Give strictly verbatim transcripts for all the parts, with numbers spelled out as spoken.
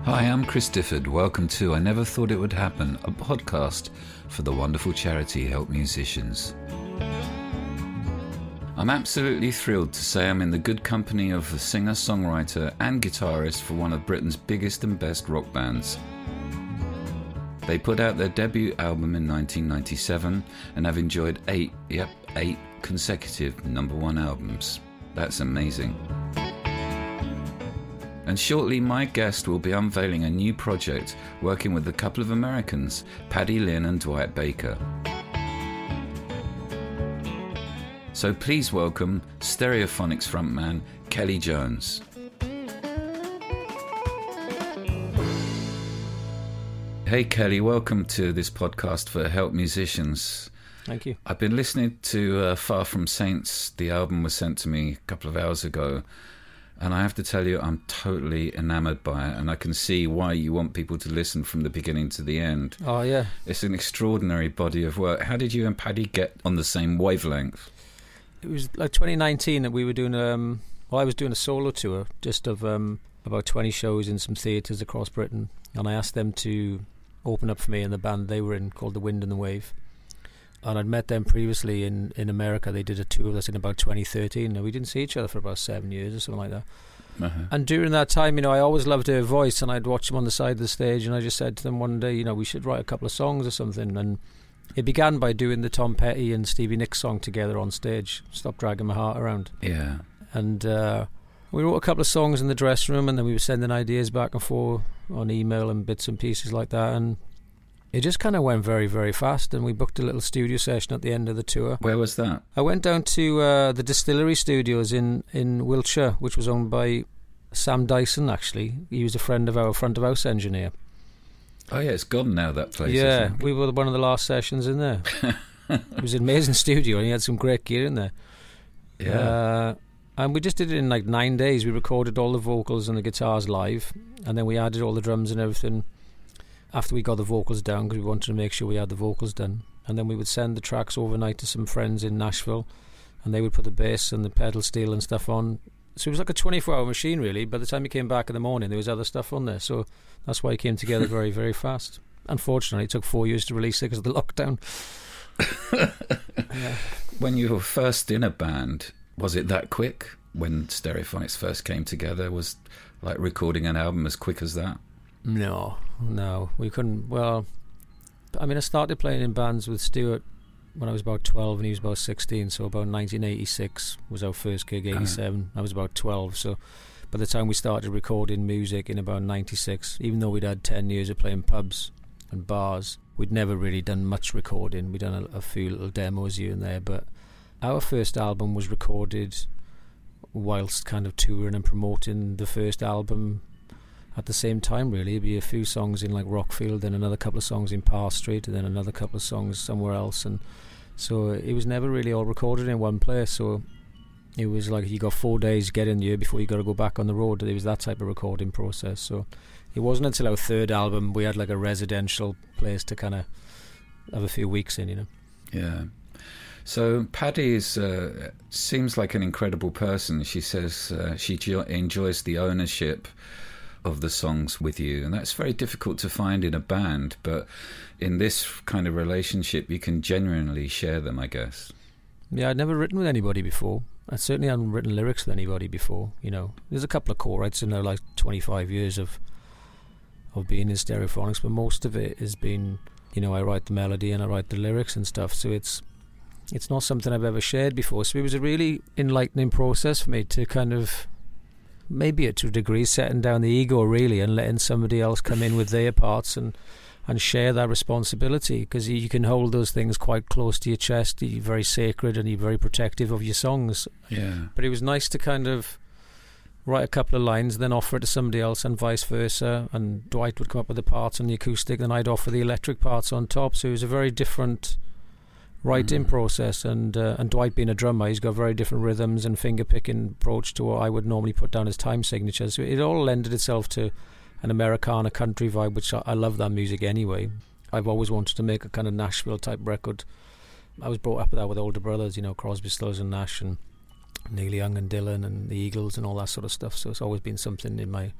Hi, I'm Chris Difford. Welcome to I Never Thought It Would Happen, a podcast for the wonderful charity Help Musicians. I'm absolutely thrilled to say I'm in the good company of a singer, songwriter and guitarist for one of Britain's biggest and best rock bands. They put out their debut album in nineteen ninety-seven and have enjoyed eight, yep, eight consecutive number one albums. That's amazing. And shortly my guest will be unveiling a new project working with a couple of Americans, Paddy Lynn and Dwight Baker. So please welcome Stereophonics frontman Kelly Jones. Hey Kelly, welcome to this podcast for Help Musicians. Thank you. I've been listening to uh, Far From Saints. The album was sent to me a couple of hours ago. And I have to tell you, I'm totally enamoured by it, and I can see why you want people to listen from the beginning to the end. Oh, yeah. It's an extraordinary body of work. How did you and Paddy get on the same wavelength? It was like twenty nineteen that we were doing, um, well, I was doing a solo tour, just of um, about twenty shows in some theatres across Britain, and I asked them to open up for me in the band they were in called The Wind and the Wave. And I'd met them previously in, in America. They did a tour with us in about twenty thirteen, and we didn't see each other for about seven years or something like that. Uh-huh. And during that time, you know, I always loved her voice, and I'd watch them on the side of the stage, and I just said to them one day, you know, we should write a couple of songs or something. And it began by doing the Tom Petty and Stevie Nicks song together on stage, Stop Dragging My Heart Around. Yeah. And uh, we wrote a couple of songs in the dressing room, and then we were sending ideas back and forth on email and bits and pieces like that, and it just kind of went very, very fast, and we booked a little studio session at the end of the tour. Where was that? I went down to uh, the Distillery Studios in, in Wiltshire, which was owned by Sam Dyson, actually. He was a friend of our front-of-house engineer. Oh, yeah, it's gone now, that place. Yeah, we were one of the last sessions in there. It was an amazing studio, and he had some great gear in there. Yeah. Uh, and we just did it in like nine days. We recorded all the vocals and the guitars live, and then we added all the drums and everything after we got the vocals down, because we wanted to make sure we had the vocals done. And then we would send the tracks overnight to some friends in Nashville, and they would put the bass and the pedal steel and stuff on. So it was like a twenty-four hour machine, really. By the time you came back in the morning, there was other stuff on there. So that's why it came together very, very fast. Unfortunately, it took four years to release it because of the lockdown. Yeah. When you were first in a band, was it that quick? When Stereophonics first came together, was like recording an album as quick as that? No, no, we couldn't. Well, I mean, I started playing in bands with Stuart when I was about twelve and he was about sixteen, so about nineteen eighty-six was our first gig. eighty-seven, uh-huh. I was about twelve, so by the time we started recording music in about ninety-six, even though we'd had ten years of playing pubs and bars, we'd never really done much recording. We'd done a, a few little demos here and there, but our first album was recorded whilst kind of touring and promoting the first album at the same time, really. It'd be a few songs in like Rockfield, then another couple of songs in Parr Street, and then another couple of songs somewhere else, and so it was never really all recorded in one place. So it was like you got four days to get in here before you got to go back on the road. It was that type of recording process. So it wasn't until our third album we had like a residential place to kind of have a few weeks in, you know. Yeah. So Paddy is, uh, seems like an incredible person. She says uh, she jo- enjoys the ownership of the songs with you, and that's very difficult to find in a band, but in this kind of relationship you can genuinely share them, I guess. Yeah, I'd never written with anybody before. I certainly hadn't written lyrics with anybody before, you know. There's a couple of co-writes in there, like twenty-five years of of being in Stereophonics, but most of it has been, you know, I write the melody and I write the lyrics and stuff, so it's it's not something I've ever shared before. So it was a really enlightening process for me to kind of, maybe to a degree, setting down the ego really and letting somebody else come in with their parts and and share that responsibility, because you can hold those things quite close to your chest. You're very sacred and you're very protective of your songs. Yeah. But it was nice to kind of write a couple of lines, then offer it to somebody else, and vice versa. And Dwight would come up with the parts on the acoustic, then I'd offer the electric parts on top. So it was a very different writing mm. process. And uh, and Dwight being a drummer, he's got very different rhythms and finger picking approach to what I would normally put down as time signatures. So it all lended itself to an Americana country vibe, which I, I love that music anyway. I've always wanted to make a kind of Nashville type record. I was brought up with that with older brothers, you know, Crosby, Stills and Nash, and Neil Young and Dylan and the Eagles and all that sort of stuff. So it's always been something in my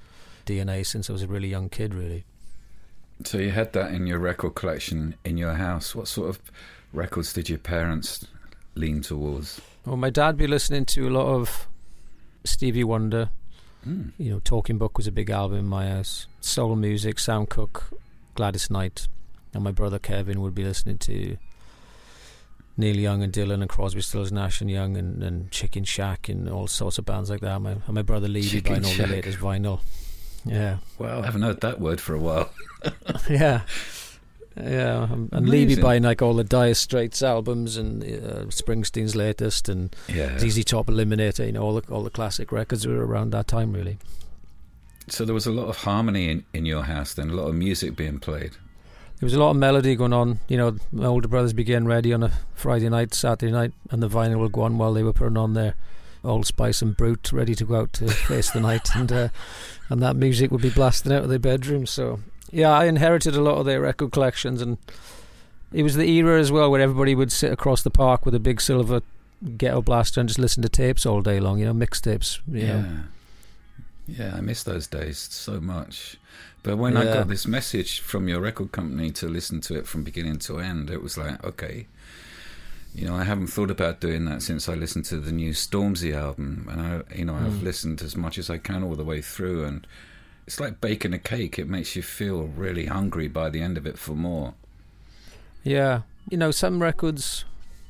D N A since I was a really young kid, really. So you had that in your record collection in your house. What sort of records did your parents lean towards? Well, my dad be listening to a lot of Stevie Wonder. Mm. You know, Talking Book was a big album in my house. Soul music, Sam Cooke, Gladys Knight. And my brother Kevin would be listening to Neil Young and Dylan and Crosby, Stills, Nash and Young and, and Chicken Shack and all sorts of bands like that. My, and my brother Lee be buying all the latest vinyl. Yeah. Wow, I haven't heard that word for a while. yeah. Yeah, and, and Lee be buying like all the Dire Straits albums and uh, Springsteen's latest and yeah. Z Z Top, Eliminator, you know, all the all the classic records were around that time, really. So there was a lot of harmony in, in your house then, a lot of music being played. There was a lot of melody going on. You know, my older brothers be getting ready on a Friday night, Saturday night, and the vinyl would go on while they were putting on their Old Spice and Brute, ready to go out to face the night, and uh, and that music would be blasting out of their bedrooms. So yeah, I inherited a lot of their record collections, and it was the era as well where everybody would sit across the park with a big silver ghetto blaster and just listen to tapes all day long. You know, mixtapes. Yeah, know. yeah, I miss those days so much. But when yeah. I got this message from your record company to listen to it from beginning to end, it was like, okay. You know, I haven't thought about doing that since I listened to the new Stormzy album, and I, you know, I've mm. listened as much as I can all the way through, and it's like baking a cake. It makes you feel really hungry by the end of it for more. Yeah, you know, some records,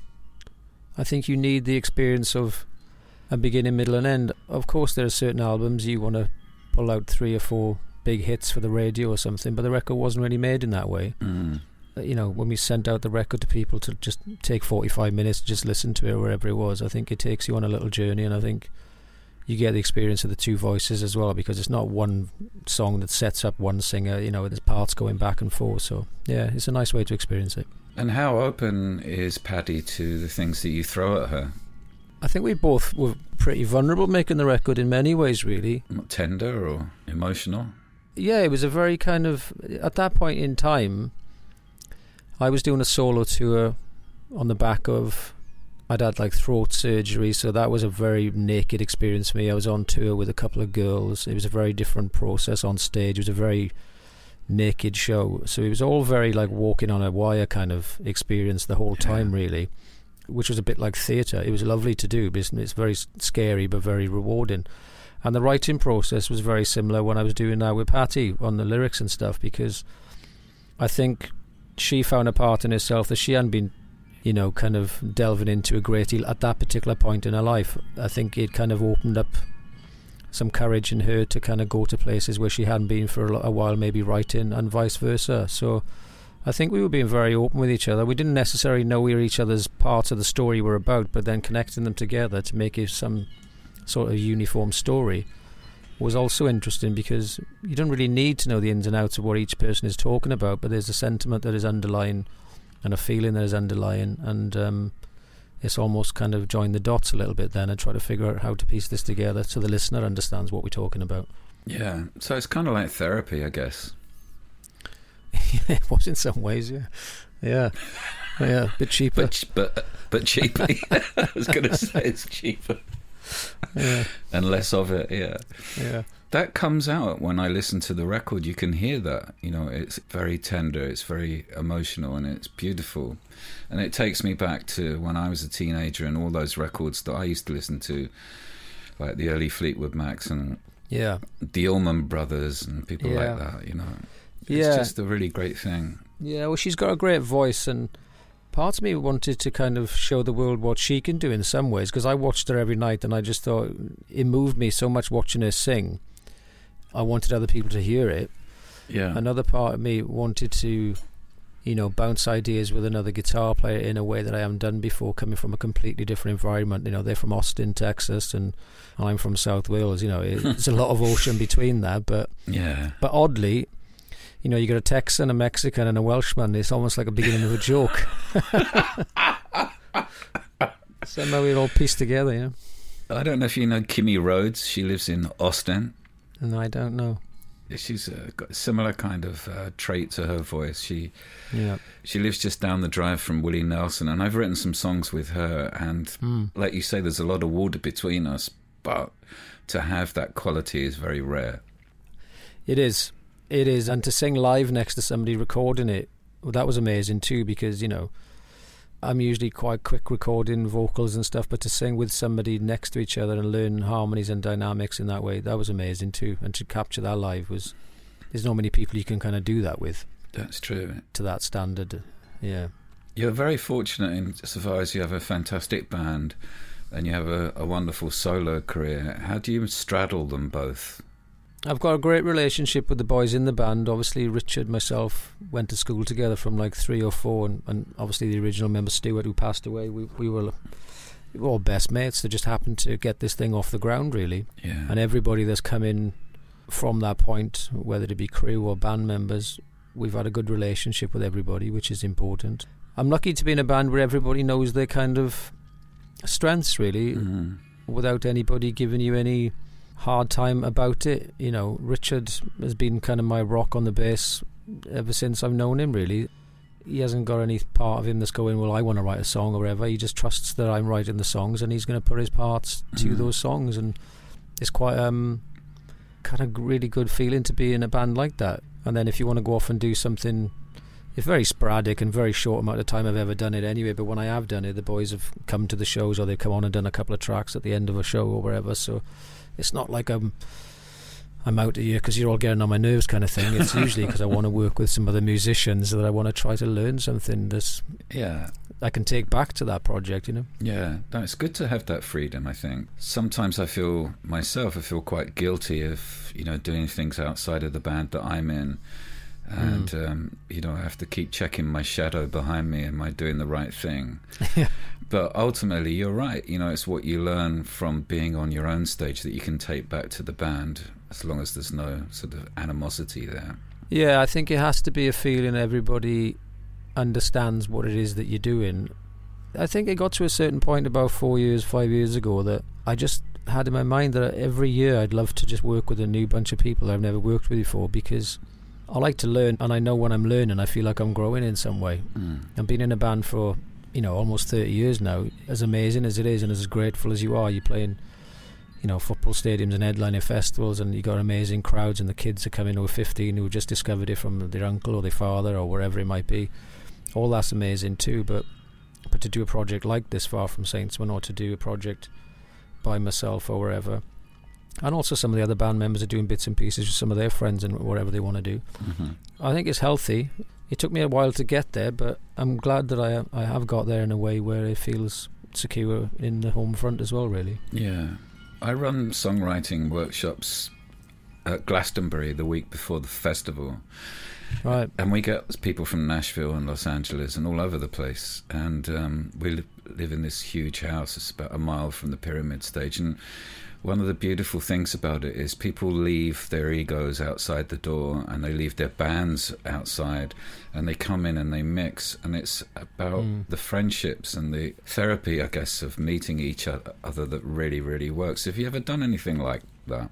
I think you need the experience of a beginning, middle, and end. Of course, there are certain albums you want to pull out three or four big hits for the radio or something, but the record wasn't really made in that way. Mm. You know, when we sent out the record to people to just take forty-five minutes to just listen to it wherever it was, I think it takes you on a little journey, and I think you get the experience of the two voices as well, because it's not one song that sets up one singer. You know, there's parts going back and forth, so yeah, it's a nice way to experience it. And how open is Paddy to the things that you throw at her? I think we both were pretty vulnerable making the record in many ways, really. Tender or emotional? Yeah, it was a very kind of, at that point in time, I was doing a solo tour on the back of, I'd had like throat surgery, so that was a very naked experience for me. I was on tour with a couple of girls. It was a very different process on stage. It was a very naked show. So it was all very like walking on a wire kind of experience the whole time, yeah. really, which was a bit like theatre. It was lovely to do, but it's very scary but very rewarding. And the writing process was very similar when I was doing that with Patty on the lyrics and stuff, because I think she found a part in herself that she hadn't been, you know, kind of delving into a great deal at that particular point in her life. I think it kind of opened up some courage in her to kind of go to places where she hadn't been for a, a while, maybe writing, and vice versa. So I think we were being very open with each other. We didn't necessarily know where each other's parts of the story were about, but then connecting them together to make it some sort of uniform story was also interesting, because you don't really need to know the ins and outs of what each person is talking about, but there's a sentiment that is underlying and a feeling that is underlying, and um, it's almost kind of join the dots a little bit then and try to figure out how to piece this together so the listener understands what we're talking about. Yeah, so it's kind of like therapy, I guess. It was in some ways, yeah. Yeah, yeah, a bit cheaper. But, but, but cheaper. I was going to say it's cheaper. Yeah. And less of it, yeah. Yeah. That comes out when I listen to the record. You can hear that, you know, it's very tender, it's very emotional, and it's beautiful. And it takes me back to when I was a teenager and all those records that I used to listen to, like the early Fleetwood Macs and yeah, the Allman Brothers and people yeah. like that, you know. It's yeah. just a really great thing. Yeah, well, she's got a great voice, and part of me wanted to kind of show the world what she can do in some ways, because I watched her every night and I just thought it moved me so much watching her sing. I wanted other people to hear it. Yeah. Another part of me wanted to, you know, bounce ideas with another guitar player in a way that I haven't done before, coming from a completely different environment. You know, they're from Austin, Texas, and I'm from South Wales. You know, there's a lot of ocean between that, but yeah. But oddly, you know, you got a Texan, a Mexican, and a Welshman. It's almost like a beginning of a joke. Somehow we're all pieced together, you know. I don't know if you know Kimmy Rhodes. She lives in Austin. No, I don't know. She's uh, got a similar kind of uh, trait to her voice. She yeah. she lives just down the drive from Willie Nelson, and I've written some songs with her, and mm. like you say, there's a lot of water between us, but to have that quality is very rare. It is. It is. And to sing live next to somebody recording it, well, that was amazing too, because, you know, I'm usually quite quick recording vocals and stuff, but to sing with somebody next to each other and learn harmonies and dynamics in that way, that was amazing too. And to capture that live was, there's not many people you can kind of do that with. That's true. To that standard, yeah. You're very fortunate insofar as you have a fantastic band and you have a, a wonderful solo career. How do you straddle them both? I've got a great relationship with the boys in the band. Obviously, Richard, myself, went to school together from like three or four, and, and obviously the original member, Stuart, who passed away, we, we, were, we were all best mates. They just happened to get this thing off the ground, really. Yeah. And everybody that's come in from that point, whether it be crew or band members, we've had a good relationship with everybody, which is important. I'm lucky to be in a band where everybody knows their kind of strengths, really, mm. without anybody giving you any hard time about it. You know, Richard has been kind of my rock on the bass ever since I've known him, really. He hasn't got any part of him that's going, well, I want to write a song or whatever. He just trusts that I'm writing the songs, and he's going to put his parts to mm. those songs. And it's quite um kind of really good feeling to be in a band like that. And then if you want to go off and do something, it's very sporadic and very short amount of time I've ever done it anyway, but when I have done it, the boys have come to the shows, or they've come on and done a couple of tracks at the end of a show or wherever. So it's not like I'm I'm out here because you're all getting on my nerves kind of thing. It's usually because I want to work with some other musicians that I want to try to learn something that's yeah I can take back to that project, you know. Yeah, no, it's good to have that freedom, I think. Sometimes I feel myself, I feel quite guilty of, you know, doing things outside of the band that I'm in. And, mm. um, you know, I have to keep checking my shadow behind me. Am I doing the right thing? Yeah. But ultimately, you're right. You know, it's what you learn from being on your own stage that you can take back to the band, as long as there's no sort of animosity there. Yeah, I think it has to be a feeling everybody understands what it is that you're doing. I think it got to a certain point about four years, five years ago that I just had in my mind that every year I'd love to just work with a new bunch of people I've never worked with before, because I like to learn, and I know when I'm learning I feel like I'm growing in some way. Mm. I've been in a band for, you know, almost thirty years now. As amazing as it is and as grateful as you are, you're playing, you know, football stadiums and headlining festivals, and you got amazing crowds, and the kids are coming who are fifteen who just discovered it from their uncle or their father or wherever it might be. All that's amazing too, but but to do a project like this, Far From Saintsman, or to do a project by myself or wherever, and also some of the other band members are doing bits and pieces with some of their friends and whatever they want to do. Mm-hmm. I think it's healthy. It took me a while to get there, but I'm glad that I I have got there in a way where it feels secure in the home front as well, really. Yeah. I run songwriting workshops at Glastonbury the week before the festival. Right. And we get people from Nashville and Los Angeles and all over the place. And um, we li- live in this huge house. It's about a mile from the Pyramid Stage. And one of the beautiful things about it is people leave their egos outside the door, and they leave their bands outside, and they come in and they mix. And it's about mm. the friendships and the therapy, I guess, of meeting each other that really, really works. Have you ever done anything like that?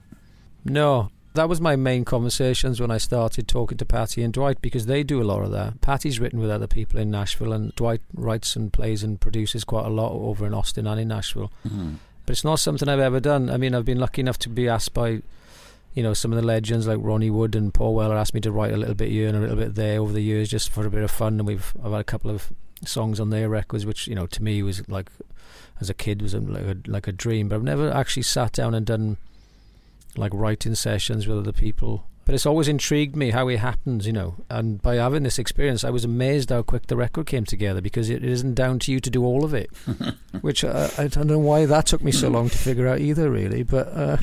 No. That was my main conversations when I started talking to Patty and Dwight, because they do a lot of that. Patty's written with other people in Nashville, and Dwight writes and plays and produces quite a lot over in Austin and in Nashville. Mm-hmm. But it's not something I've ever done. I mean, I've been lucky enough to be asked by, you know, some of the legends like Ronnie Wood and Paul Weller asked me to write a little bit here and a little bit there over the years, just for a bit of fun. And we've I've had a couple of songs on their records, which, you know, to me was like, as a kid, was like a, like a dream. But I've never actually sat down and done like writing sessions with other people. But it's always intrigued me how it happens, you know. And by having this experience, I was amazed how quick the record came together, because it isn't down to you to do all of it. Which uh, I don't know why that took me so long to figure out either, really. But uh,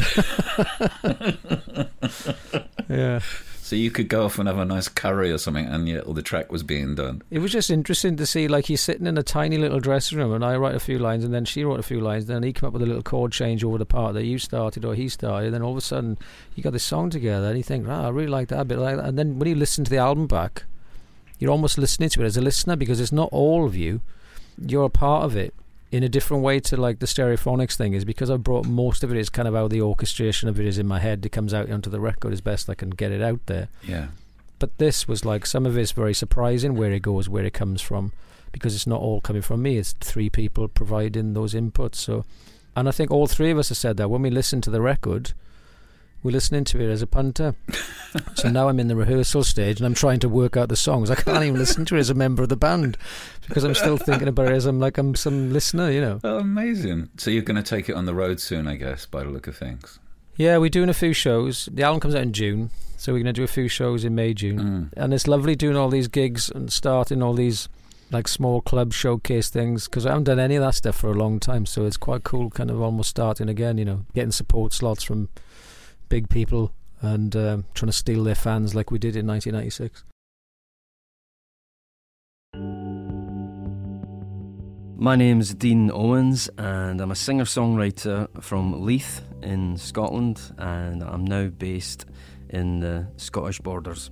yeah. So you could go off and have a nice curry or something, and yet all the track was being done. It was just interesting to see, like, he's sitting in a tiny little dressing room, and I write a few lines, and then she wrote a few lines, then he came up with a little chord change over the part that you started or he started, and then all of a sudden you got this song together, and you think, ah, I really like that, a bit like that. And then when you listen to the album back, you're almost listening to it as a listener, because it's not all of you, you're a part of it in a different way to like the Stereophonics thing. Is because I've brought most of it is kind of how the orchestration of it is in my head. It comes out onto the record as best I can get it out there. Yeah. But this was like, some of it's very surprising where it goes, where it comes from, because it's not all coming from me. It's three people providing those inputs. So, and I think all three of us have said that when we listen to the record, we're listening to it as a punter. So now I'm in the rehearsal stage and I'm trying to work out the songs. I can't even listen to it as a member of the band because I'm still thinking about it as I'm like I'm some listener, you know. Oh, amazing. So you're going to take it on the road soon, I guess, by the look of things. Yeah, we're doing a few shows. The album comes out in June, so we're going to do a few shows in May, June. Mm. And it's lovely doing all these gigs and starting all these like small club showcase things, because I haven't done any of that stuff for a long time, so it's quite cool kind of almost starting again, you know, getting support slots from big people and um, trying to steal their fans like we did in nineteen ninety-six. My name's Dean Owens and I'm a singer-songwriter from Leith in Scotland, and I'm now based in the Scottish borders.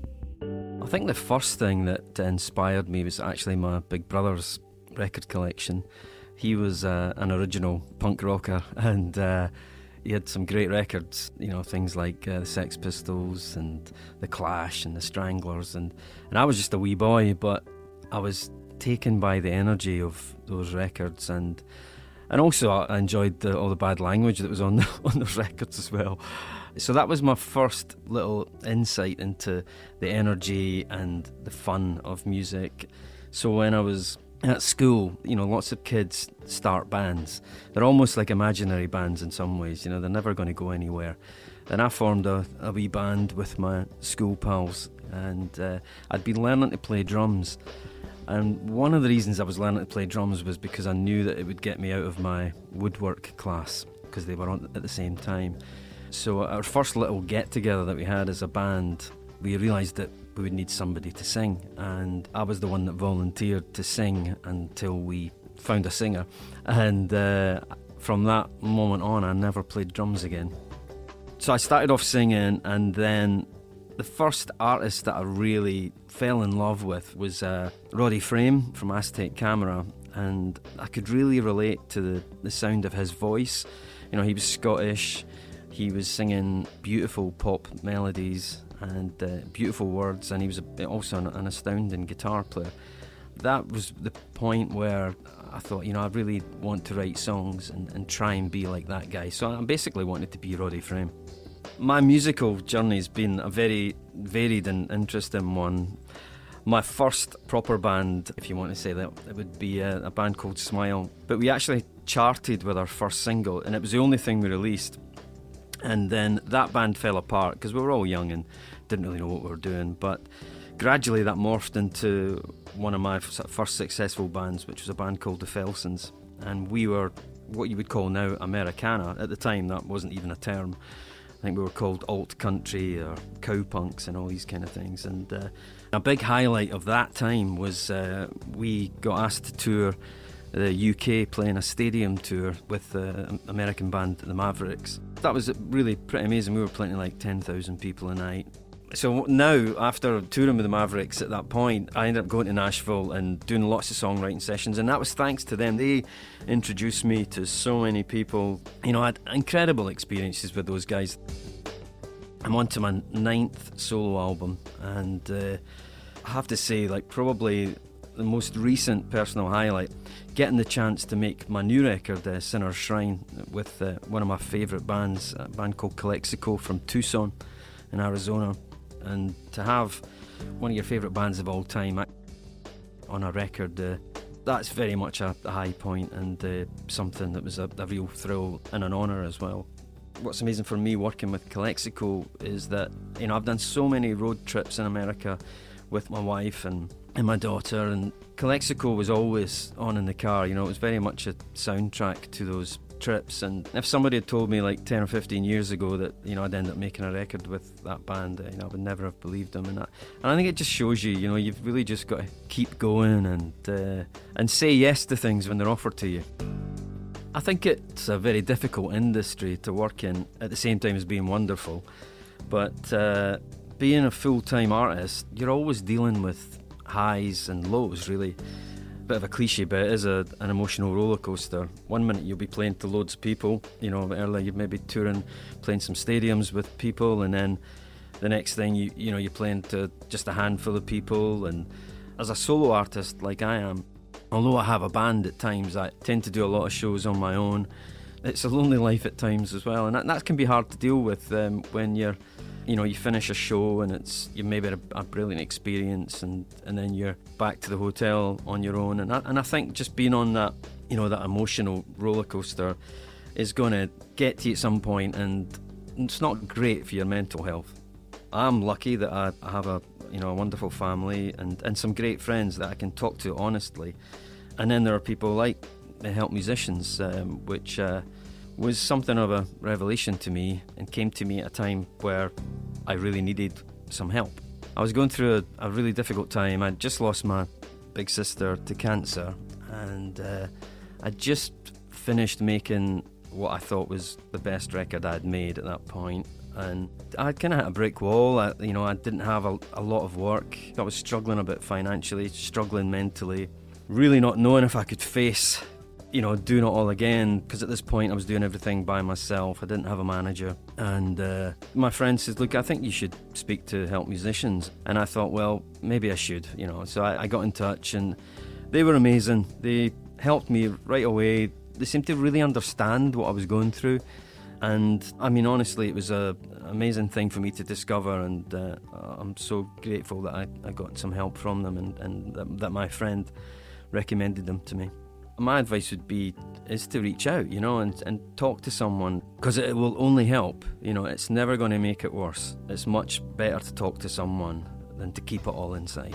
I think the first thing that inspired me was actually my big brother's record collection. He was uh, an original punk rocker, and uh, he had some great records, you know, things like uh, the Sex Pistols and the Clash and the Stranglers, and, and I was just a wee boy, but I was taken by the energy of those records, and and also I enjoyed the, all the bad language that was on the, on those records as well. So that was my first little insight into the energy and the fun of music. So when I was at school, you know, lots of kids start bands. They're almost like imaginary bands in some ways, you know, they're never going to go anywhere. And I formed a, a wee band with my school pals, and uh, I'd been learning to play drums. And one of the reasons I was learning to play drums was because I knew that it would get me out of my woodwork class, because they were on at the same time. So our first little get-together that we had as a band, we realised that we would need somebody to sing, and I was the one that volunteered to sing until we found a singer. And uh, from that moment on, I never played drums again. So I started off singing, and then the first artist that I really fell in love with was uh, Roddy Frame from Aztec Camera, and I could really relate to the, the sound of his voice. You know, he was Scottish, he was singing beautiful pop melodies and uh, beautiful words, and he was a, also an, an astounding guitar player. That was the point where I thought, you know, I really want to write songs and, and try and be like that guy. So I basically wanted to be Roddy Frame. My musical journey's been a very varied and interesting one. My first proper band, if you want to say that, it would be a, a band called Smile. But we actually charted with our first single, and it was the only thing we released. And then that band fell apart because we were all young and didn't really know what we were doing. But gradually that morphed into one of my first successful bands, which was a band called the Felsons. And we were what you would call now Americana. At the time, that wasn't even a term. I think we were called alt country or cowpunks and all these kind of things. And uh, a big highlight of that time was uh, we got asked to tour the U K, playing a stadium tour with the American band the Mavericks. That was really pretty amazing. We were playing like ten thousand people a night. So now, after touring with the Mavericks at that point, I ended up going to Nashville and doing lots of songwriting sessions, and that was thanks to them. They introduced me to so many people. You know, I had incredible experiences with those guys. I'm on to my ninth solo album, and uh, I have to say, like, probably the most recent personal highlight, getting the chance to make my new record, uh, Sinner's Shrine, with uh, one of my favourite bands, a band called Calexico from Tucson in Arizona. And to have one of your favourite bands of all time on a record, uh, that's very much a, a high point, and uh, something that was a, a real thrill and an honour as well. What's amazing for me working with Calexico is that, you know, I've done so many road trips in America with my wife and, and my daughter, and Calexico was always on in the car. You know, it was very much a soundtrack to those trips. And if somebody had told me like ten or fifteen years ago that, you know, I'd end up making a record with that band, you know, I would never have believed them. And that, and I think it just shows you, you know, you've really just got to keep going and uh, and say yes to things when they're offered to you. I think it's a very difficult industry to work in at the same time as being wonderful, but uh, being a full-time artist, you're always dealing with highs and lows, really. Bit of a cliche, but it is a, an emotional roller coaster. One minute you'll be playing to loads of people, you know, earlier you're maybe touring, playing some stadiums with people, and then the next thing you you know you're playing to just a handful of people. And as a solo artist like I am, although I have a band at times, I tend to do a lot of shows on my own. it's a lonely life at times as well, and that, that can be hard to deal with um, when you're, you know, you finish a show and it's you maybe a, a brilliant experience, and, and then you're back to the hotel on your own, and I, and I think just being on that, you know, that emotional roller coaster is going to get to you at some point, and it's not great for your mental health. I'm lucky that I, I have a you know a wonderful family and, and some great friends that I can talk to honestly, and then there are people like the Help Musicians, um, which uh, was something of a revelation to me and came to me at a time where I really needed some help. I was going through a, a really difficult time. I'd just lost my big sister to cancer, and uh, I'd just finished making what I thought was the best record I'd made at that point. And I kind of hit a brick wall. I, you know, I didn't have a, a lot of work. I was struggling a bit financially, struggling mentally, really not knowing if I could face, you know, doing it all again. Because at this point, I was doing everything by myself. I didn't have a manager. And uh, my friend says, "Look, I think you should speak to Help Musicians." And I thought, well, maybe I should, you know. So I, I got in touch, and they were amazing. They helped me right away. They seemed to really understand what I was going through. And I mean, honestly, it was an amazing thing for me to discover, and uh, I'm so grateful that I, I got some help from them, and, and that, that my friend recommended them to me. My advice would be is to reach out, you know, and, and talk to someone, because it will only help. You know, it's never going to make it worse. It's much better to talk to someone than to keep it all inside.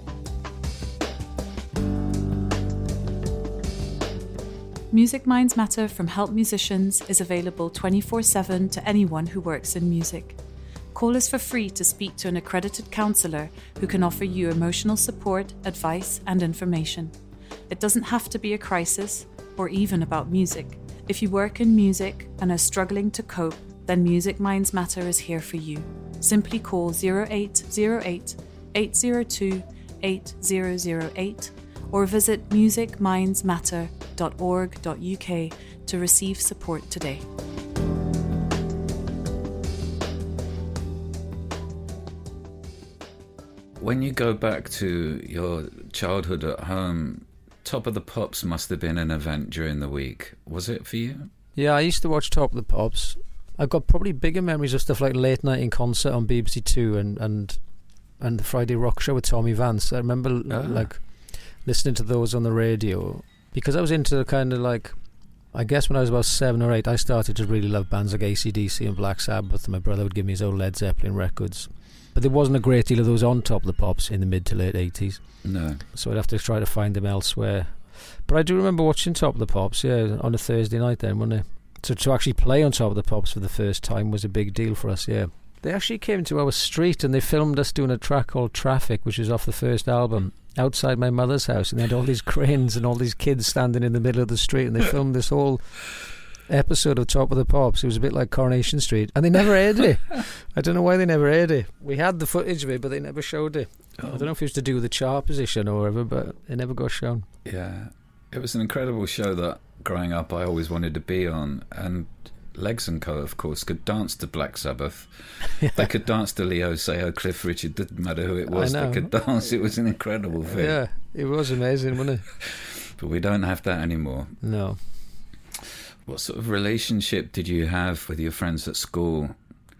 Music Minds Matter from Help Musicians is available twenty-four seven to anyone who works in music. Call us for free to speak to an accredited counsellor who can offer you emotional support, advice and information. It doesn't have to be a crisis or even about music. If you work in music and are struggling to cope, then Music Minds Matter is here for you. Simply call zero eight zero eight, eight zero two, eight zero zero eight or visit music minds matter dot org dot U K to receive support today. When you go back to your childhood at home, Top of the Pops must have been an event during the week. Was it for you? Yeah, I used to watch Top of the Pops. I've got probably bigger memories of stuff like Late Night in Concert on B B C Two and, and, and the Friday Rock Show with Tommy Vance. I remember ah. like listening to those on the radio, because I was into kind of like, I guess when I was about seven or eight, I started to really love bands like A C D C and Black Sabbath, and my brother would give me his old Led Zeppelin records. But there wasn't a great deal of those on Top of the Pops in the mid to late eighties. No. So I'd have to try to find them elsewhere. But I do remember watching Top of the Pops, yeah, on a Thursday night then, wasn't it? So to actually play on Top of the Pops for the first time was a big deal for us, yeah. They actually came to our street and they filmed us doing a track called Traffic, which is off the first album, outside my mother's house, and they had all these cranes and all these kids standing in the middle of the street, and they filmed this whole episode of Top of the Pops. It was a bit like Coronation Street, and they never aired it. I don't know why they never aired it. We had the footage of it, but they never showed it. Oh. I don't know if it was to do with the chart position or whatever, but it never got shown. Yeah, it was an incredible show that growing up I always wanted to be on, and Legs and Co, of course, could dance to Black Sabbath. Yeah. They could dance to Leo Sayo, Cliff Richard, didn't matter who it was, they could dance. It was an incredible thing. Yeah, it was amazing, wasn't it? But we don't have that anymore. No. What sort of relationship did you have with your friends at school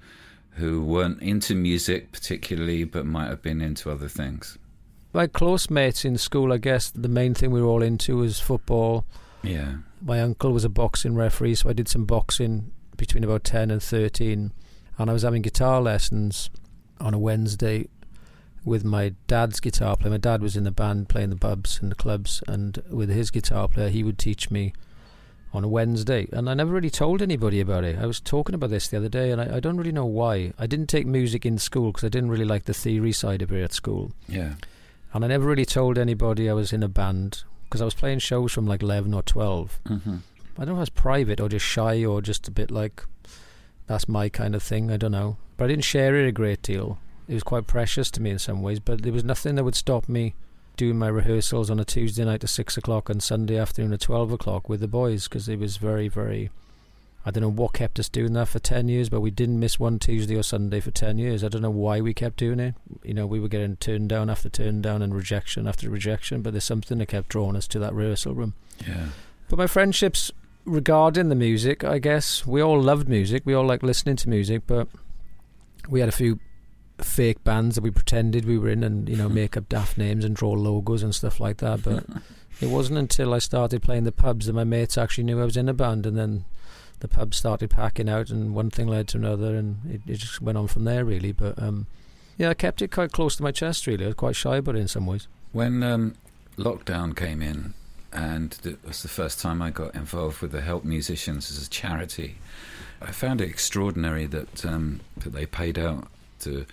who weren't into music particularly, but might have been into other things? My close mates in school, I guess the main thing we were all into was football. Yeah. My uncle was a boxing referee, so I did some boxing between about ten and thirteen, and I was having guitar lessons on a Wednesday with my dad's guitar player. My dad was in the band playing the pubs and the clubs, and with his guitar player he would teach me on a Wednesday, and I never really told anybody about it. I was talking about this the other day, and I, I don't really know why. I didn't take music in school because I didn't really like the theory side of it at school. Yeah. And I never really told anybody I was in a band, because I was playing shows from like eleven or twelve. Mm-hmm. I don't know if I was private or just shy or just a bit like, that's my kind of thing, I don't know. But I didn't share it a great deal. It was quite precious to me in some ways, but there was nothing that would stop me doing my rehearsals on a Tuesday night at six o'clock and Sunday afternoon at twelve o'clock with the boys, because it was very, very... I don't know what kept us doing that for ten years, but we didn't miss one Tuesday or Sunday for ten years. I don't know why we kept doing it. You know, we were getting turned down after turned down and rejection after rejection, but there's something that kept drawing us to that rehearsal room. Yeah. But my friendships regarding the music, I guess we all loved music. We all liked listening to music, but we had a few fake bands that we pretended we were in, and you know, make up daft names and draw logos and stuff like that. But it wasn't until I started playing the pubs that my mates actually knew I was in a band, and then the pubs started packing out, and one thing led to another, and it, it just went on from there, really. But um, yeah, I kept it quite close to my chest, really. I was quite shy about it in some ways. When um, lockdown came in, and it was the first time I got involved with the Help Musicians as a charity, I found it extraordinary that um, that they paid out to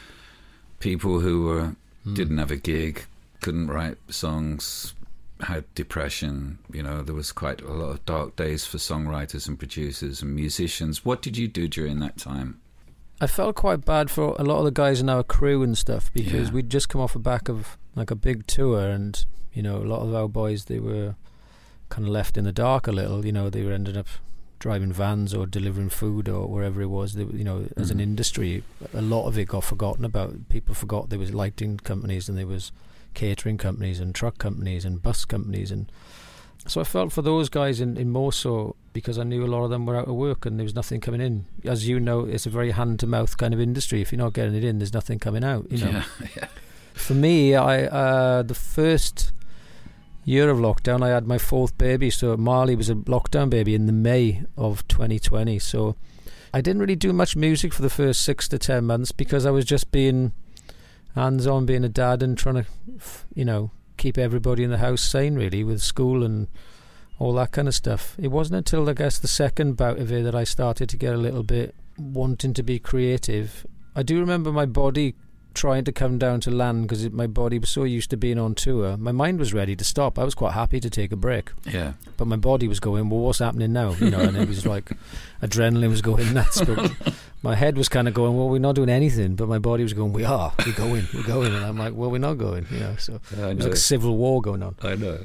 people who were mm. didn't have a gig, couldn't write songs, had depression. You know, there was quite a lot of dark days for songwriters and producers and musicians. What did you do during that time? I felt quite bad for a lot of the guys in our crew and stuff, because Yeah. we'd just come off the back of like a big tour, and you know, a lot of our boys, they were kind of left in the dark a little. You know, they were ended up driving vans or delivering food or wherever it was. They, you know, as Mhm. an industry, a lot of it got forgotten about. People forgot there was lighting companies, and there was catering companies and truck companies and bus companies, and so I felt for those guys in, in more so because I knew a lot of them were out of work and there was nothing coming in. As you know, it's a very hand-to-mouth kind of industry. If you're not getting it in, there's nothing coming out. You know, Yeah, yeah. for me, I uh, the first year of lockdown, I had my fourth baby. So Marley was a lockdown baby in the May of twenty twenty. So I didn't really do much music for the first six to ten months because I was just being hands-on, being a dad and trying to, you know, keep everybody in the house sane, really, with school and all that kind of stuff. It wasn't until, I guess, the second bout of it that I started to get a little bit wanting to be creative. I do remember my body trying to come down to land because my body was so used to being on tour. My mind was ready to stop. I was quite happy to take a break. Yeah. But my body was going, well, what's happening now? You know, and it was like adrenaline was going nuts. But my head was kind of going, well, we're not doing anything. But my body was going, we are. We're going. We're going. And I'm like, well, we're not going. You know, so I it was know. like a civil war going on. I know.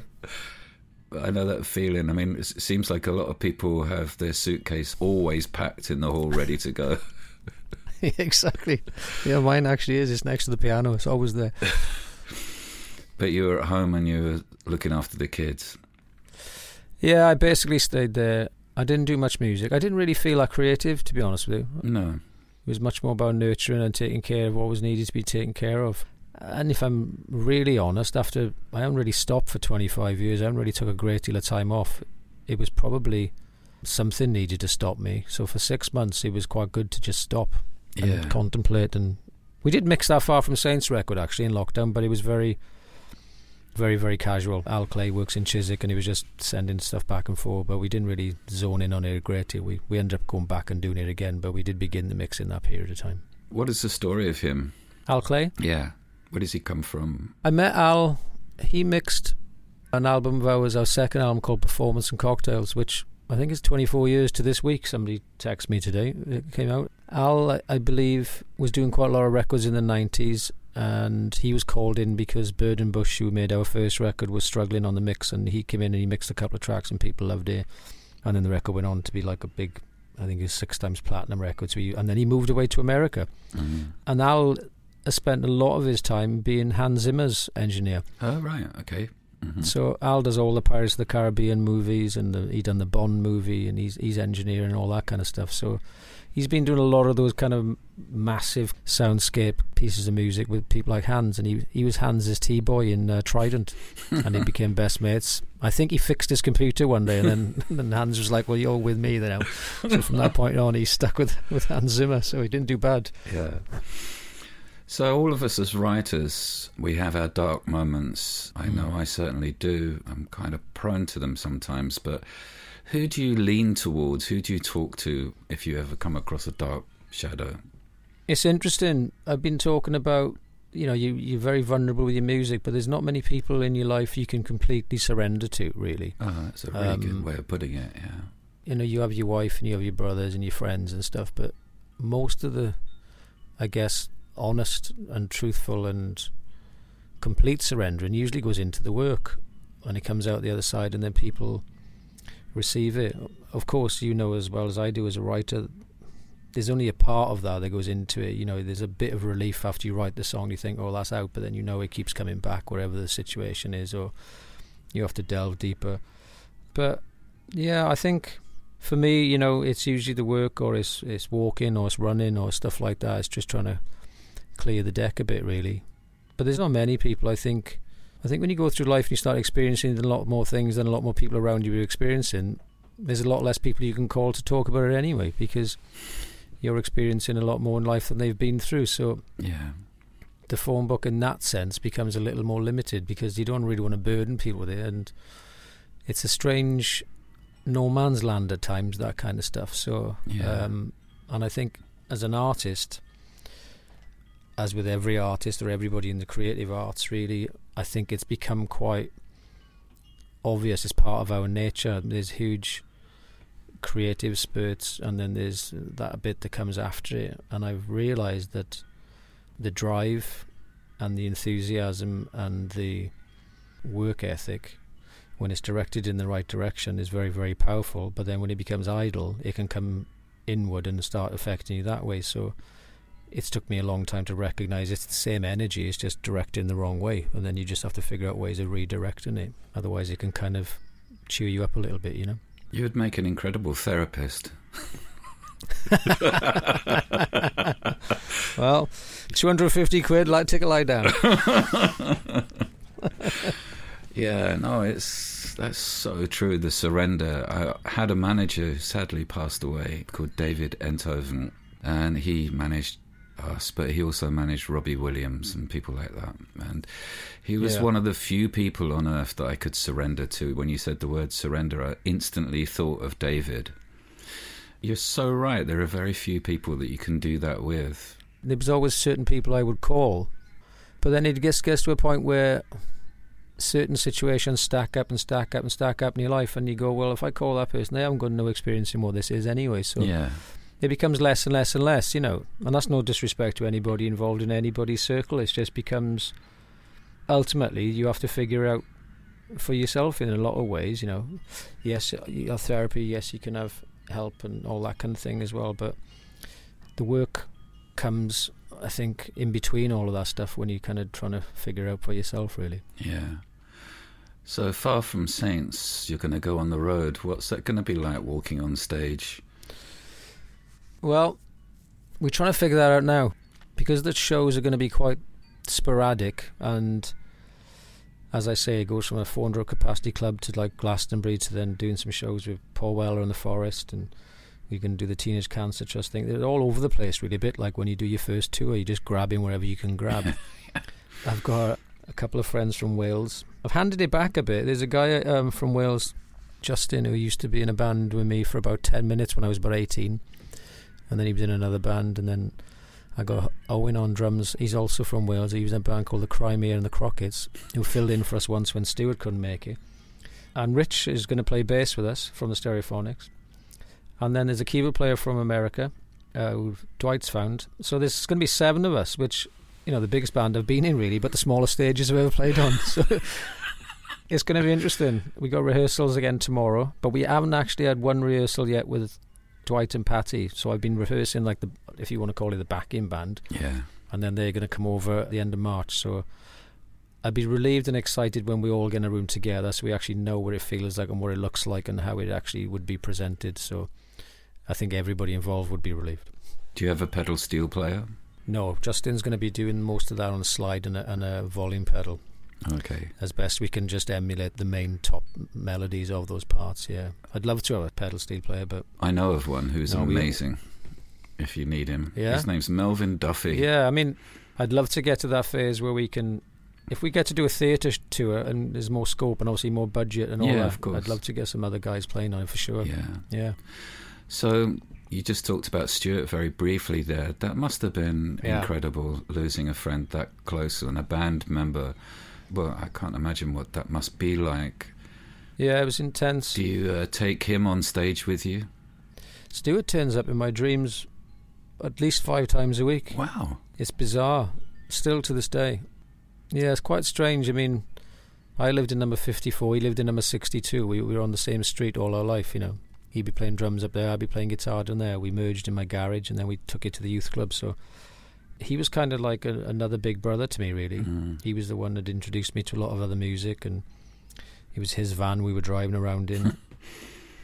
I know that feeling. I mean, it seems like a lot of people have their suitcase always packed in the hall, ready to go. Exactly. Yeah, mine actually is. It's next to the piano. It's always there. But you were at home and you were looking after the kids. Yeah, I basically stayed there. I didn't do much music. I didn't really feel that creative, to be honest with you. No. It was much more about nurturing and taking care of what was needed to be taken care of. And if I'm really honest, after I haven't really stopped for twenty-five years, I haven't really took a great deal of time off. It was probably something needed to stop me. So for six months, it was quite good to just stop and Yeah. contemplate. And we did mix that Far From Saints record actually in lockdown, but it was very, very, very casual. Al Clay works in Chiswick, and he was just sending stuff back and forth, but we didn't really zone in on it a great deal. We we ended up going back and doing it again, but we did begin the mix in that period of time. What is the story of him? Al Clay? Yeah. Where does he come from? I met Al. He mixed an album of ours, our second album called Performance and Cocktails, which I think is twenty-four years to this week. Somebody texted me today. It came out. Al, I- I believe, was doing quite a lot of records in the nineties, and he was called in because Burden Bush, who made our first record, was struggling on the mix, and he came in and he mixed a couple of tracks and people loved it. And then the record went on to be like a big, I think it was six times platinum record. So he, and then he moved away to America. Mm. And Al has spent a lot of his time being Hans Zimmer's engineer. Oh, right. Okay. Mm-hmm. So Al does all the Pirates of the Caribbean movies, and the, he done the Bond movie, and he's he's engineering all that kind of stuff. So he's been doing a lot of those kind of massive soundscape pieces of music with people like Hans, and he he was Hans's T-boy in uh, Trident, and they became best mates. I think he fixed his computer one day, and then then Hans was like, "Well, you're with me now." So from that point on, he's stuck with with Hans Zimmer. So he didn't do bad. Yeah. So all of us as writers, we have our dark moments. I know I certainly do. I'm kind of prone to them sometimes. But who do you lean towards? Who do you talk to if you ever come across a dark shadow? It's interesting. I've been talking about, you know, you, you're very vulnerable with your music, but there's not many people in your life you can completely surrender to, really. Oh, that's a really Um, good way of putting it, yeah. You know, you have your wife and you have your brothers and your friends and stuff, but most of the, I guess, honest and truthful and complete surrendering usually goes into the work, and it comes out the other side, and then people receive it. Of course, you know as well as I do as a writer, there's only a part of that that goes into it. You know, there's a bit of relief after you write the song. You think, oh, that's out, but then you know it keeps coming back wherever the situation is, or you have to delve deeper. But Yeah, I think for me, you know, it's usually the work, or it's it's walking, or it's running, or stuff like that. It's just trying to clear the deck a bit, really. But there's not many people, I think. I think when you go through life and you start experiencing a lot more things than a lot more people around you are experiencing, there's a lot less people you can call to talk about it anyway, because you're experiencing a lot more in life than they've been through. So yeah, the phone book in that sense becomes a little more limited, because you don't really want to burden people with it, and it's a strange no man's land at times, that kind of stuff. So yeah. um, and I think as an artist, as with every artist or everybody in the creative arts, really, I think it's become quite obvious as part of our nature. There's huge creative spurts, and then there's that bit that comes after it, and I've realised that the drive and the enthusiasm and the work ethic, when it's directed in the right direction, is very, very powerful. But then when it becomes idle, it can come inward and start affecting you that way. So it's took me a long time to recognise it's the same energy, it's just directed in the wrong way, and then you just have to figure out ways of redirecting it. Otherwise it can kind of chew you up a little bit, you know. You would make an incredible therapist. Well, two hundred fifty quid, like, take a lie down. Yeah, no, it's that's so true. The surrender. I had a manager who sadly passed away called David Enthoven, and he managed us, but he also managed Robbie Williams and people like that. And he was yeah. one of the few people on earth that I could surrender to. When you said the word surrender, I instantly thought of David. You're so right. There are very few people that you can do that with. There was always certain people I would call, but then it gets, gets to a point where certain situations stack up and stack up and stack up in your life, and you go, well, if I call that person, they haven't got no experience in what this is anyway, so yeah. it becomes less and less and less, you know. And that's no disrespect to anybody involved in anybody's circle. It just becomes, ultimately, you have to figure out for yourself in a lot of ways, you know. Yes, you have therapy, yes, you can have help and all that kind of thing as well, but the work comes, I think, in between all of that stuff, when you're kind of trying to figure out for yourself, really. Yeah. So Far From Saints, you're going to go on the road. What's that going to be like, walking on stage? Well, we're trying to figure that out now, because the shows are going to be quite sporadic, and as I say, it goes from a four hundred capacity club to like Glastonbury, to then doing some shows with Paul Weller in the Forest, and we can do the Teenage Cancer Trust thing. They're all over the place, really, a bit like when you do your first tour, you're just grabbing wherever you can grab. I've got a couple of friends from Wales. I've handed it back a bit. There's a guy um, from Wales, Justin, who used to be in a band with me for about ten minutes when I was about eighteen, and then he was in another band, and then I got Owen on drums. He's also from Wales. He was in a band called the Crimea and the Crockets, who filled in for us once when Stuart couldn't make it. And Rich is going to play bass with us from the Stereophonics. And then there's a keyboard player from America, uh, who Dwight's found. So there's going to be seven of us, which, you know, the biggest band I've been in, really, but the smallest stages I've ever played on. So it's going to be interesting. We got rehearsals again tomorrow, but we haven't actually had one rehearsal yet with Dwight and Patty. So I've been rehearsing, like, the, if you want to call it, the backing band. Yeah. And then they're going to come over at the end of March. So I'd be relieved and excited when we all get in a room together, so we actually know what it feels like and what it looks like and how it actually would be presented. So I think everybody involved would be relieved. Do you have a pedal steel player? No, Justin's going to be doing most of that on a slide and a, and a volume pedal. Okay. As best we can just emulate the main top melodies of those parts, yeah. I'd love to have a pedal steel player, but... I know of one who's no, amazing, if you need him. Yeah? His name's Melvin Duffy. Yeah, I mean, I'd love to get to that phase where we can... If we get to do a theatre tour and there's more scope and obviously more budget and all yeah, that, of course. I'd love to get some other guys playing on it for sure. Yeah. Yeah. So you just talked about Stuart very briefly there. That must have been yeah. incredible, losing a friend that close and a band member. Well, I can't imagine what that must be like. Yeah, it was intense. Do you uh, take him on stage with you? Stuart turns up in my dreams at least five times a week. Wow. It's bizarre, still to this day. Yeah, it's quite strange. I mean, I lived in number fifty-four, he lived in number sixty-two. We, we were on the same street all our life, you know. He'd be playing drums up there, I'd be playing guitar down there. We merged in my garage and then we took it to the youth club. So he was kind of like a, another big brother to me, really. Mm. He was the one that introduced me to a lot of other music, and it was his van we were driving around in.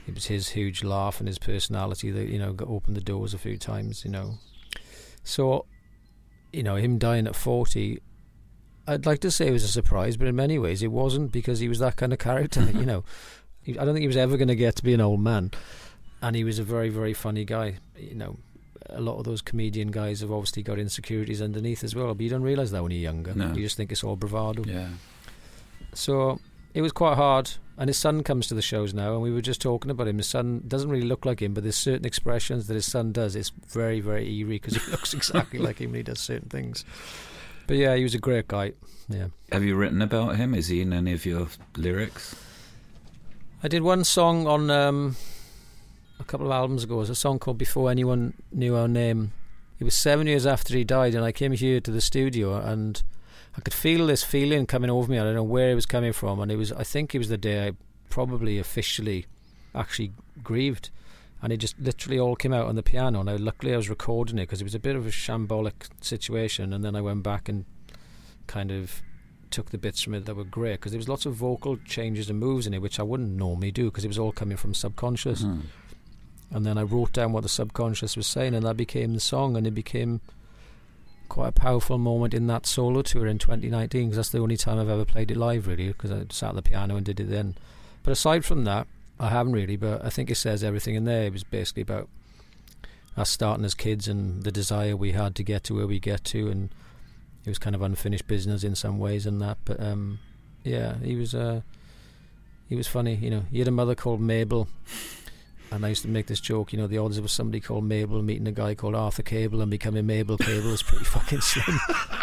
it was his huge laugh and his personality that, you know, got opened the doors a few times, you know. So, you know, him dying at forty, I'd like to say it was a surprise, but in many ways it wasn't, because he was that kind of character, you know. I don't think he was ever going to get to be an old man. And he was a very, very funny guy. You know, a lot of those comedian guys have obviously got insecurities underneath as well, but you don't realise that when you're younger. No. You just think it's all bravado. Yeah. So it was quite hard. And his son comes to the shows now, and we were just talking about him. His son doesn't really look like him, but there's certain expressions that his son does. It's very, very eerie, because he looks exactly like him when he does certain things. But yeah, he was a great guy. Yeah. Have you written about him? Is he in any of your lyrics? I did one song on um, a couple of albums ago. It was a song called Before Anyone Knew Our Name. It was seven years after he died, and I came here to the studio, and I could feel this feeling coming over me. I don't know where it was coming from, and it was, I think it was the day I probably officially actually grieved, and it just literally all came out on the piano. And I, luckily I was recording it, because it was a bit of a shambolic situation, and then I went back and kind of took the bits from it that were great, because there was lots of vocal changes and moves in it which I wouldn't normally do, because it was all coming from subconscious. Mm. And then I wrote down what the subconscious was saying, and that became the song, and it became quite a powerful moment in that solo tour in twenty nineteen, because that's the only time I've ever played it live, really, because I sat at the piano and did it then. But aside from that, I haven't really, but I think it says everything in there. It was basically about us starting as kids and the desire we had to get to where we get to, and it was kind of unfinished business in some ways and that. But um, yeah, he was uh, he was funny, you know. He had a mother called Mabel, and I used to make this joke, you know, the odds of somebody called Mabel meeting a guy called Arthur Cable and becoming Mabel Cable is pretty fucking slim.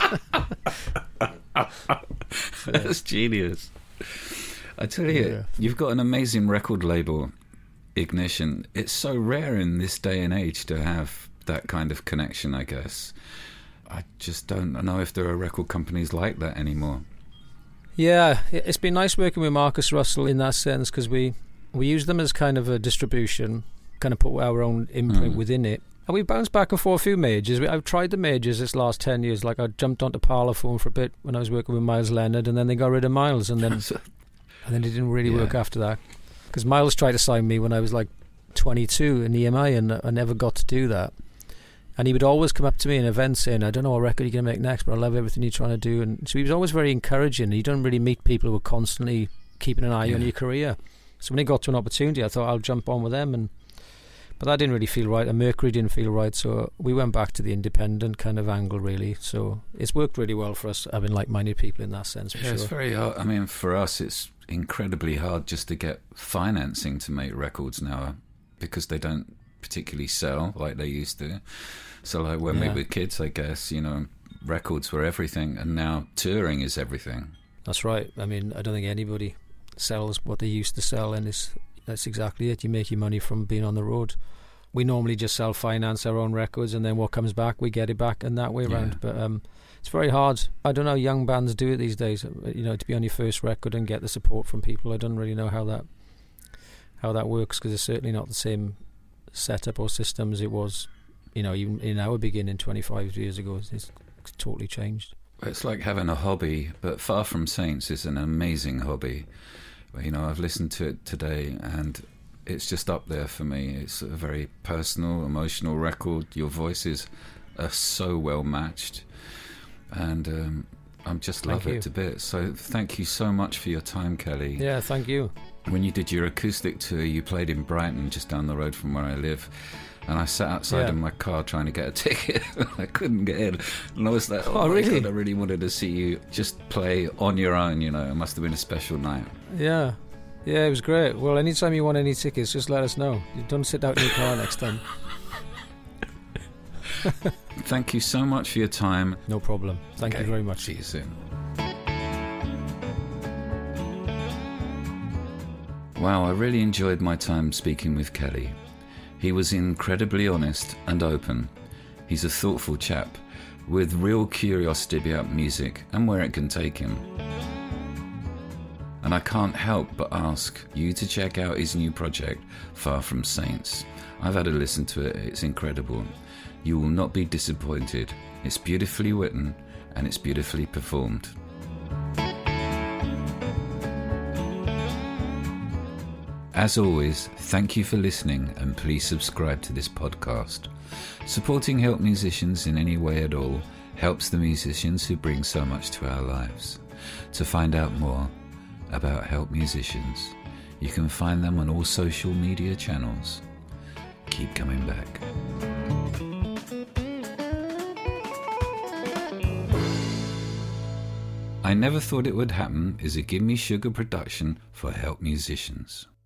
That's genius. I tell you, yeah. You've got an amazing record label, Ignition. It's so rare in this day and age to have that kind of connection, I guess. I just don't know if there are record companies like that anymore. Yeah, it's been nice working with Marcus Russell in that sense, because we, we use them as kind of a distribution, kind of put our own imprint mm. within it. And we bounced back and forth a few majors. I've tried the majors this last ten years. Like I jumped onto Parlophone for a bit when I was working with Miles Leonard, and then they got rid of Miles, and then and then it didn't really yeah. work after that. Because Miles tried to sign me when I was like twenty-two in E M I, and I never got to do that. And he would always come up to me in events saying, I don't know what record you're going to make next, but I love everything you're trying to do. And so he was always very encouraging. You don't really meet people who are constantly keeping an eye yeah. on your career. So when he got to an opportunity, I thought I'll jump on with them. And but that didn't really feel right, and Mercury didn't feel right, so we went back to the independent kind of angle, really. So it's worked really well for us, having like-minded people in that sense, for yeah, sure. It's very hard. I mean, for us, it's incredibly hard just to get financing to make records now, because they don't particularly sell like they used to. So like when yeah. we were kids, I guess, you know, records were everything, and now touring is everything. That's right. I mean, I don't think anybody sells what they used to sell, and it's, that's exactly it. You make your money from being on the road. We normally just self-finance our own records, and then what comes back, we get it back, and that way yeah. around. But um, it's very hard. I don't know how young bands do it these days, you know, to be on your first record and get the support from people. I don't really know how that how that works, because it's certainly not the same setup or system as it was, you know, even in our beginning twenty-five years ago. It's, it's totally changed. It's like having a hobby, but Far From Saints is an amazing hobby. You know, I've listened to it today, and it's just up there for me. It's a very personal, emotional record. Your voices are so well matched, and um, I just love it to bits. So thank you so much for your time, Kelly. Yeah, thank you. When you did your acoustic tour, you played in Brighton, just down the road from where I live. And I sat outside yeah. in my car trying to get a ticket. I couldn't get in. And I was like, oh, oh really? God, I really wanted to see you just play on your own, you know. It must have been a special night. Yeah. Yeah, it was great. Well, anytime you want any tickets, just let us know. You don't sit out in your car next time. Thank you so much for your time. No problem. Thank okay. you very much. See you soon. Wow, I really enjoyed my time speaking with Kelly. He was incredibly honest and open. He's a thoughtful chap with real curiosity about music and where it can take him. And I can't help but ask you to check out his new project, Far From Saints. I've had a listen to it, it's incredible. You will not be disappointed. It's beautifully written and it's beautifully performed. As always, thank you for listening, and please subscribe to this podcast. Supporting Help Musicians in any way at all helps the musicians who bring so much to our lives. To find out more about Help Musicians, you can find them on all social media channels. Keep coming back. I Never Thought It Would Happen is a Gimme Sugar production for Help Musicians.